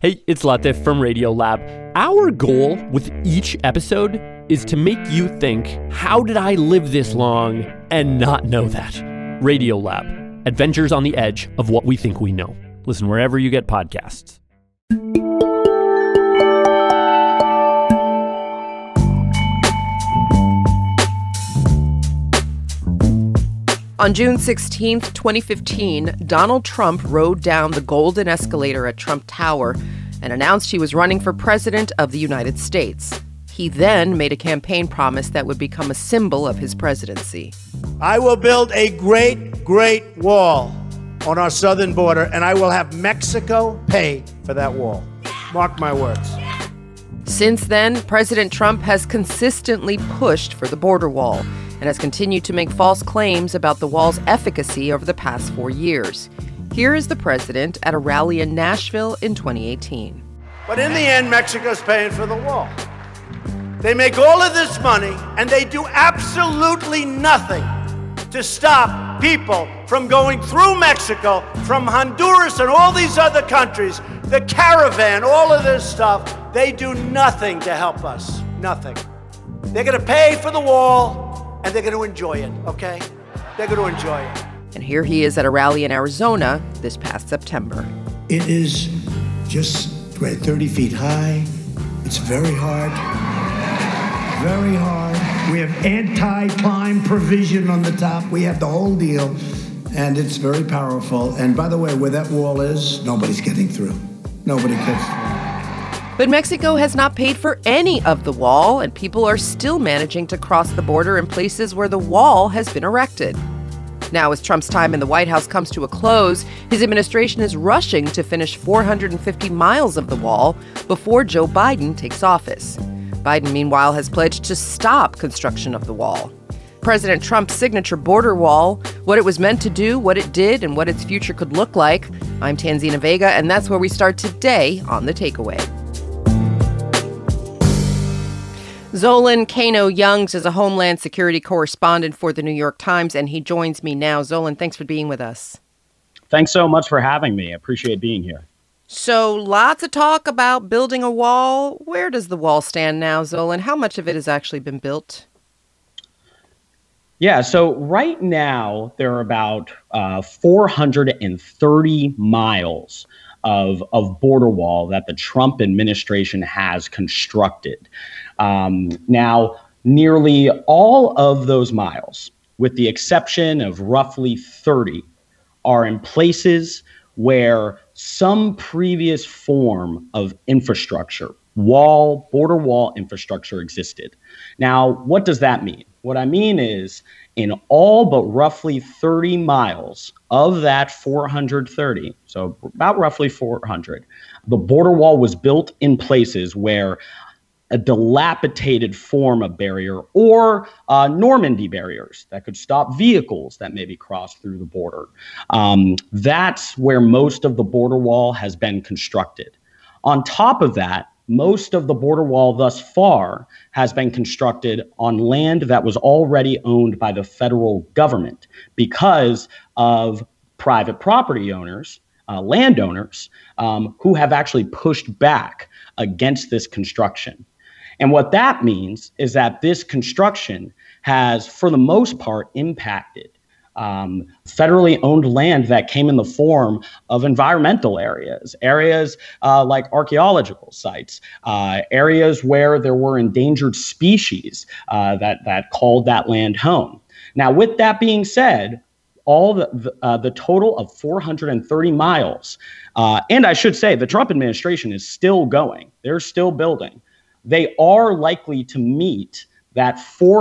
Hey, it's Latif from Radiolab. Our goal with each episode is to make you think, how did I live this long and not know that? Radiolab, adventures on the edge of what we think we know. Listen wherever you get podcasts. On June 16, 2015, Donald Trump rode down the golden escalator at Trump Tower and announced he was running for president of the United States. He then made a campaign promise that would become a symbol of his presidency. I will build a great, great wall on our southern border, and I will have Mexico pay for that wall. Mark my words. Since then, President Trump has consistently pushed for the border wall and has continued to make false claims about the wall's efficacy over the past 4 years. Here is the president at a rally in Nashville in 2018. But in the end, Mexico's paying for the wall. They make all of this money, and they do absolutely nothing to stop people from going through Mexico, from Honduras and all these other countries, the caravan, all of this stuff. They do nothing to help us. Nothing. They're going to pay for the wall, and they're going to enjoy it, okay? They're going to enjoy it. And here he is at a rally in Arizona this past September. It is just 30 feet high. It's very hard. Very hard. We have anti-climb provision on the top. We have the whole deal, and it's very powerful. And by the way, where that wall is, nobody's getting through. Nobody gets through. But Mexico has not paid for any of the wall, and people are still managing to cross the border in places where the wall has been erected. Now, as Trump's time in the White House comes to a close, his administration is rushing to finish 450 miles of the wall before Joe Biden takes office. Biden, meanwhile, has pledged to stop construction of the wall. President Trump's signature border wall, what it was meant to do, what it did, and what its future could look like. I'm Tanzina Vega, and that's where we start today on The Takeaway. Zolan Kano-Youngs is a Homeland Security correspondent for the New York Times, and he joins me now. Zolan, thanks for being with us. Thanks so much for having me. I appreciate being here. So lots of talk about building a wall. Where does the wall stand now, Zolan? How much of it has actually been built? Yeah, so right now there are about 430 miles of border wall that the Trump administration has constructed. Now, nearly all of those miles, with the exception of roughly 30, are in places where some previous form of infrastructure, border wall infrastructure existed. Now, what does that mean? What I mean is, in all but roughly 30 miles of that 430, so about roughly 400, the border wall was built in places where a dilapidated form of barrier or Normandy barriers that could stop vehicles that maybe cross through the border. That's where most of the border wall has been constructed. On top of that, most of the border wall thus far has been constructed on land that was already owned by the federal government because of private property owners, landowners, who have actually pushed back against this construction. And what that means is that this construction has, for the most part, impacted federally owned land that came in the form of environmental areas like archaeological sites, areas where there were endangered species that called that land home. Now, with that being said, all the total of 430 miles, and I should say the Trump administration is still going. They're still building. They are likely to meet that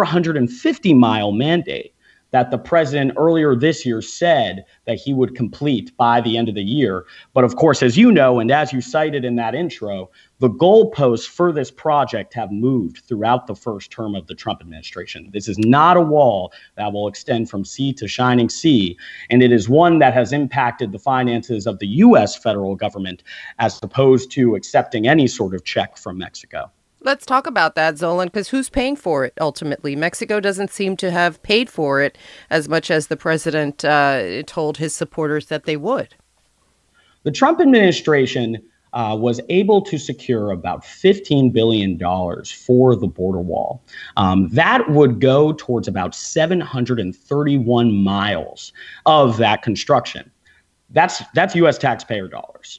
450-mile mandate that the president earlier this year said that he would complete by the end of the year. But of course, as you know, and as you cited in that intro, the goalposts for this project have moved throughout the first term of the Trump administration. This is not a wall that will extend from sea to shining sea, and it is one that has impacted the finances of the U.S. federal government as opposed to accepting any sort of check from Mexico. Let's talk about that, Zolan, because who's paying for it ultimately? Mexico doesn't seem to have paid for it as much as the president told his supporters that they would. The Trump administration was able to secure about $15 billion for the border wall. That would go towards about 731 miles of that construction. That's U.S. taxpayer dollars.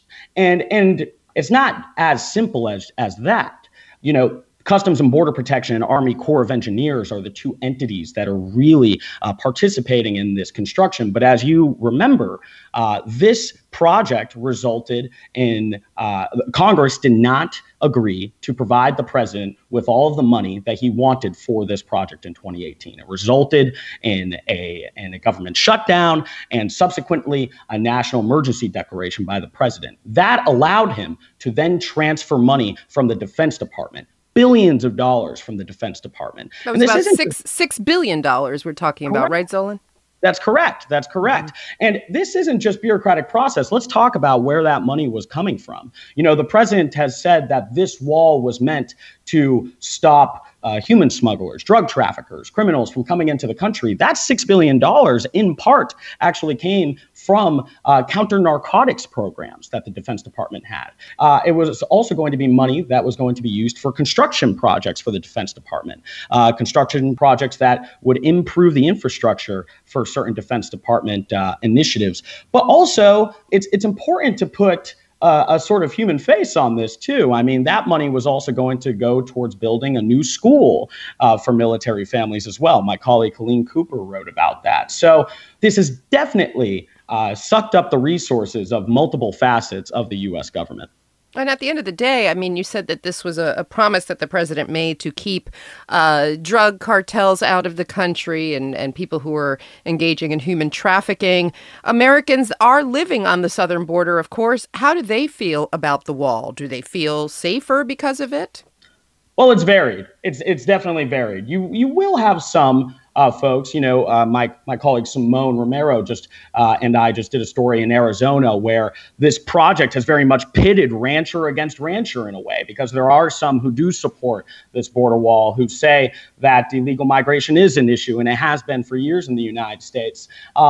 And it's not as simple as that. Customs and Border Protection and Army Corps of Engineers are the two entities that are really participating in this construction. But as you remember, this project resulted in Congress did not agree to provide the president with all of the money that he wanted for this project in 2018. It resulted in a government shutdown and subsequently a national emergency declaration by the president. That allowed him to then transfer money from the Defense Department. Billions of dollars from the Defense Department. That was about $6 billion we're talking about, right, Zolan? That's correct. Mm-hmm. And this isn't just bureaucratic process. Let's talk about where that money was coming from. The president has said that this wall was meant to stop human smugglers, drug traffickers, criminals from coming into the country. That $6 billion in part actually came from counter-narcotics programs that the Defense Department had. It was also going to be money that was going to be used for construction projects for the Defense Department, construction projects that would improve the infrastructure for certain Defense Department initiatives. But also, it's important to put a sort of human face on this, too. I mean, that money was also going to go towards building a new school for military families as well. My colleague Colleen Cooper wrote about that. So this has definitely sucked up the resources of multiple facets of the U.S. government. And at the end of the day, I mean, you said that this was a promise that the president made to keep drug cartels out of the country and people who are engaging in human trafficking. Americans are living on the southern border, of course. How do they feel about the wall? Do they feel safer because of it? Well, it's varied. It's definitely varied. You will have some folks. My colleague Simone Romero and I just did a story in Arizona where this project has very much pitted rancher against rancher in a way, because there are some who do support this border wall who say that illegal migration is an issue, and it has been for years in the United States.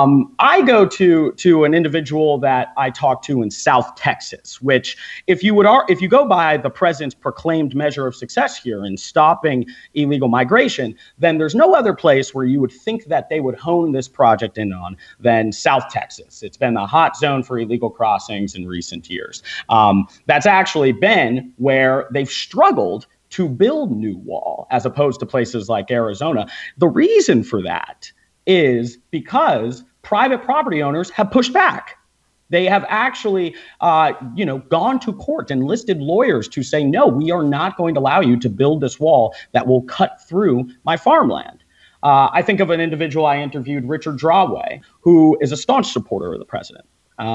I go to an individual that I talked to in South Texas, which if you go by the president's proclaimed measure of success here in stopping illegal migration, then there's no other place where you would think that they would hone this project in on than South Texas. It's been the hot zone for illegal crossings in recent years. That's actually been where they've struggled to build new wall as opposed to places like Arizona. The reason for that is because private property owners have pushed back. They have actually, gone to court and enlisted lawyers to say, no, we are not going to allow you to build this wall that will cut through my farmland. I think of an individual I interviewed, Richard Drawway, who is a staunch supporter of the president.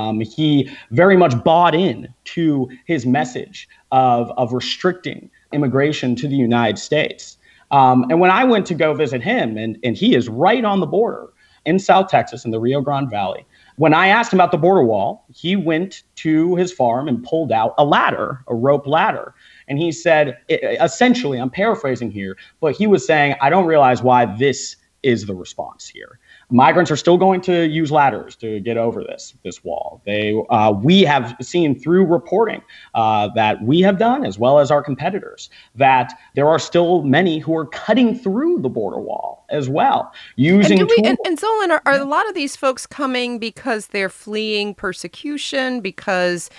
He very much bought in to his message of restricting immigration to the United States. And when I went to go visit him, and he is right on the border in South Texas in the Rio Grande Valley, when I asked him about the border wall, he went to his farm and pulled out a rope ladder. And he said, essentially, I'm paraphrasing here, but he was saying, I don't realize why this is the response here. Migrants are still going to use ladders to get over this wall. We have seen through reporting that we have done, as well as our competitors, that there are still many who are cutting through the border wall as well, using tools. And Zolan, are a lot of these folks coming because they're fleeing persecution? Because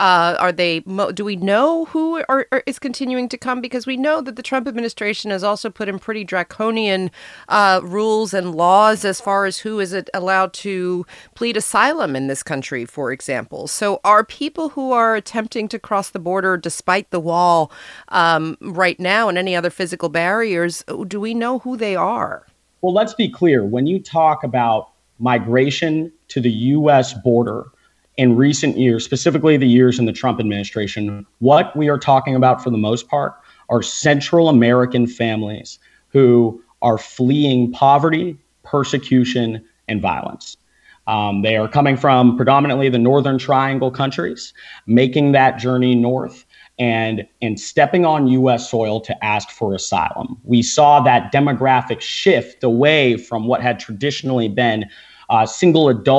do we know who is continuing to come? Because we know that the Trump administration has also put in pretty draconian rules and laws as far as who is allowed to plead asylum in this country, for example. So are people who are attempting to cross the border despite the wall right now and any other physical barriers, do we know who they are? Well, let's be clear. When you talk about migration to the U.S. border in recent years, specifically the years in the Trump administration, what we are talking about for the most part are Central American families who are fleeing poverty, persecution, and violence. They are coming from predominantly the Northern Triangle countries, making that journey north and stepping on U.S. soil to ask for asylum. We saw that demographic shift away from what had traditionally been single adult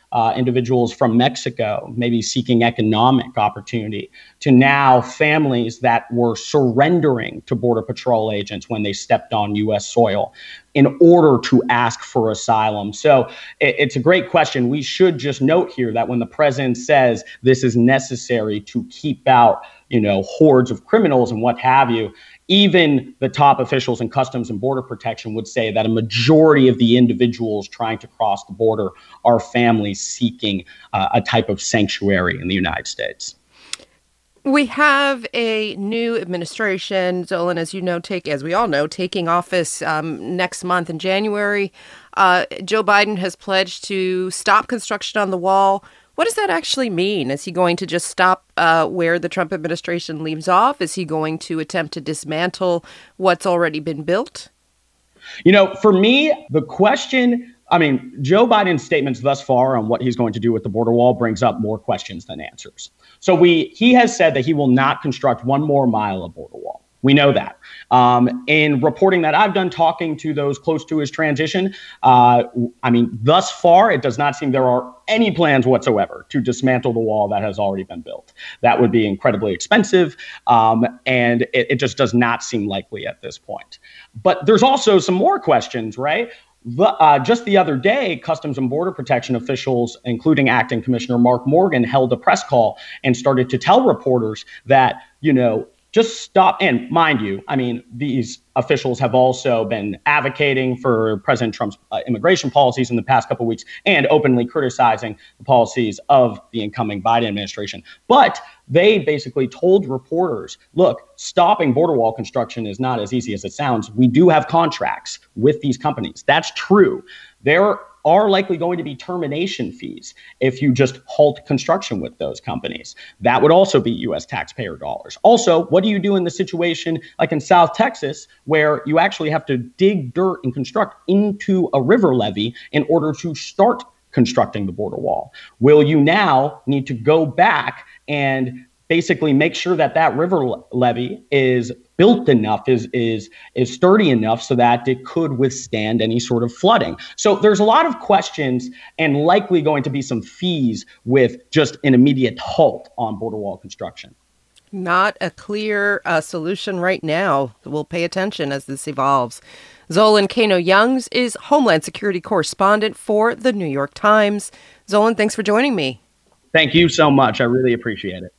individuals from Mexico, maybe seeking economic opportunity, to now families that were surrendering to Border Patrol agents when they stepped on U.S. soil in order to ask for asylum. So it's a great question. We should just note here that when the president says this is necessary to keep out, hordes of criminals and what have you, even the top officials in Customs and Border Protection would say that a majority of the individuals trying to cross the border are families seeking a type of sanctuary in the United States. We have a new administration, Zolan, as we all know, taking office next month in January. Joe Biden has pledged to stop construction on the wall. What does that actually mean? Is he going to just stop where the Trump administration leaves off? Is he going to attempt to dismantle what's already been built? For me, the question, Joe Biden's statements thus far on what he's going to do with the border wall brings up more questions than answers. So he has said that he will not construct one more mile of border wall. We know that. In reporting that I've done, talking to those close to his transition, thus far, it does not seem there are any plans whatsoever to dismantle the wall that has already been built. That would be incredibly expensive, and it just does not seem likely at this point. But there's also some more questions, right? Just the other day, Customs and Border Protection officials, including Acting Commissioner Mark Morgan, held a press call and started to tell reporters that, just stop. And mind you, these officials have also been advocating for President Trump's immigration policies in the past couple of weeks and openly criticizing the policies of the incoming Biden administration. But they basically told reporters, look, stopping border wall construction is not as easy as it sounds. We do have contracts with these companies. That's true. There are likely going to be termination fees if you just halt construction with those companies. That would also be U.S. taxpayer dollars. Also, what do you do in the situation like in South Texas, where you actually have to dig dirt and construct into a river levee in order to start constructing the border wall? Will you now need to go back and basically make sure that river levee is built enough, is sturdy enough so that it could withstand any sort of flooding? So there's a lot of questions and likely going to be some fees with just an immediate halt on border wall construction. Not a clear solution right now. We'll pay attention as this evolves. Zolan Kano-Youngs is Homeland Security correspondent for The New York Times. Zolan, thanks for joining me. Thank you so much. I really appreciate it.